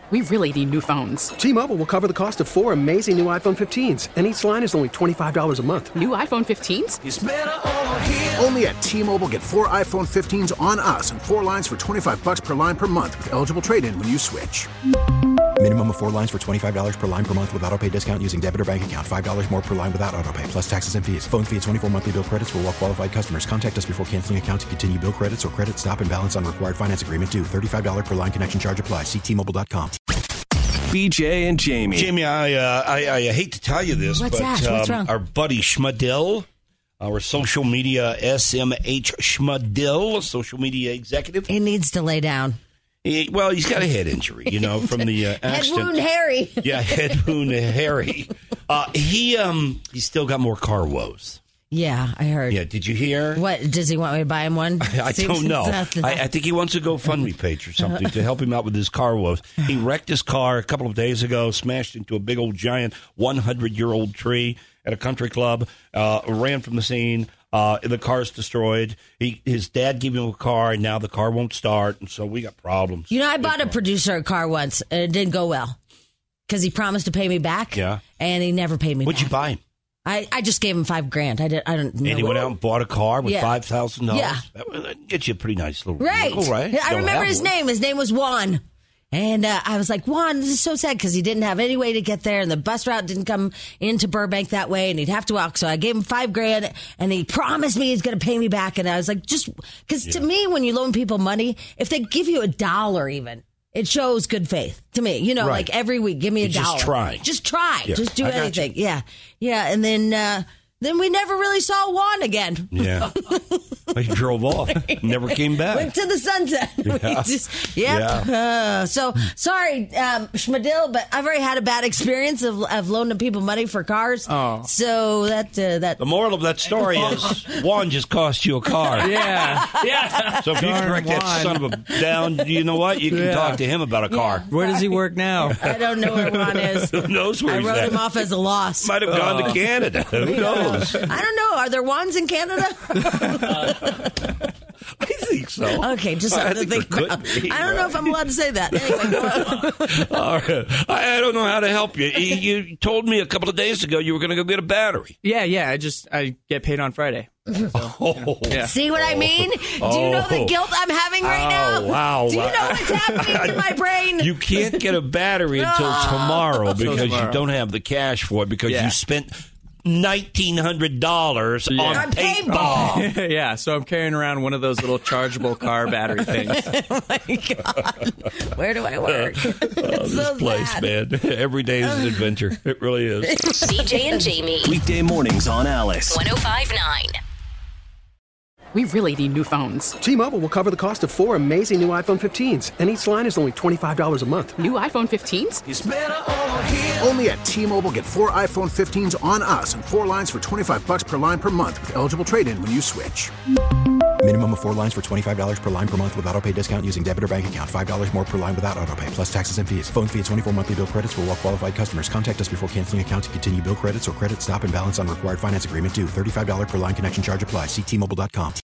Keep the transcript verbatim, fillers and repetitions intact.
We really need new phones. T-Mobile will cover the cost of four amazing new iPhone fifteens, and each line is only twenty-five dollars a month. New iPhone fifteens? It's better over here. Only at T-Mobile, get four iPhone fifteens on us and four lines for twenty-five dollars per line per month with eligible trade-in when you switch. Minimum of four lines for twenty-five dollars per line per month with autopay discount using debit or bank account. five dollars more per line without autopay, plus taxes and fees. Phone fee at twenty-four monthly bill credits for well-qualified customers. Contact us before canceling account to continue bill credits or credit stop and balance on required finance agreement due. thirty-five dollars per line connection charge applies. See T Mobile dot com. B J and Jamie. Jamie, I, uh, I I hate to tell you this, What's but that? What's um, wrong? our buddy Schmadill, our social media S M H Schmadill, social media executive. He needs to lay down. He, well, he's got a head injury, you know, from the uh, Head accident. wound Harry. Yeah, head wound Harry. Uh, he um he's still got more car woes. Yeah, I heard. Yeah, did you hear? What, does he want me to buy him one? I, I don't know. I, I think he wants a GoFundMe page or something to help him out with his car woes. He wrecked his car a couple of days ago, smashed into a big old giant one hundred year old tree at a country club, uh, ran from the scene. Uh, the car's destroyed. He, his dad gave him a car, and now the car won't start, and so we got problems. You know, I bought a producer a car once, and it didn't go well because he promised to pay me back. Yeah. And he never paid me What'd back. you buy him? I, I just gave him five grand. I did. I don't know. And he went out and bought a car with Yeah. five thousand dollars. Yeah. That would get you a pretty nice little Right. vehicle, right? I Don't remember have his one. name. His name was Juan. And uh, I was like, Juan, this is so sad because he didn't have any way to get there, and the bus route didn't come into Burbank that way, and he'd have to walk. So I gave him five grand, and he promised me he's going to pay me back. And I was like, just because to me, when you loan people money, if they give you a dollar even, it shows good faith to me. You know, Right. like every week, give me a You're dollar. just trying. Just try. Yeah, Just do I got anything. Yeah. Yeah. And then, uh, then we never really saw Juan again. Yeah. He drove off. Never came back. Went to the sunset. We Yeah. just, yep. Uh, so sorry, um, Schmadill, but I've already had a bad experience of, of loaning people money for cars. Oh. So that uh, that The moral of that story is one just cost you a car. Yeah. Yeah. So if you Darn correct that Juan. son of a down, you know what? You can Yeah. talk to him about a car. Where does he work now? I don't know where Juan is. Who knows where I he's wrote at? him off as a loss. Might have gone to Canada. Who knows? I don't know. Are there Juans in Canada? I think so. Okay, just I something to think think there about. could be, I don't know right? if I'm allowed to say that. Anyway, go on. All right. I, I don't know how to help you. You you told me a couple of days ago you were going to go get a battery. Yeah, yeah. I just I get paid on Friday. Oh, Yeah. See what I mean? Do you know the Oh. guilt I'm having right Oh, now? wow. Do you know what's happening to my brain? You can't get a battery until tomorrow because tomorrow. you don't have the cash for it because Yeah. you spent nineteen hundred dollars Yeah. on On paintball. Yeah, so I'm carrying around one of those little chargeable car battery things. Oh my God. Where do I work? Oh, It's this so place, sad. man. Every day is an adventure. It really is. B J and Jamie. Weekday mornings on Alice. one oh five point nine. We really need new phones. T-Mobile will cover the cost of four amazing new iPhone fifteens, and each line is only twenty-five dollars a month. New iPhone fifteens? It's better over here. Only at T-Mobile, get four iPhone fifteens on us and four lines for twenty-five dollars per line per month with eligible trade-in when you switch. Minimum of four lines for twenty-five dollars per line per month with autopay discount using debit or bank account. five dollars more per line without autopay, plus taxes and fees. Phone fee at twenty-four monthly bill credits for well-qualified customers. Contact us before canceling account to continue bill credits or credit stop and balance on required finance agreement due. thirty-five dollars per line connection charge applies. See T Mobile dot com.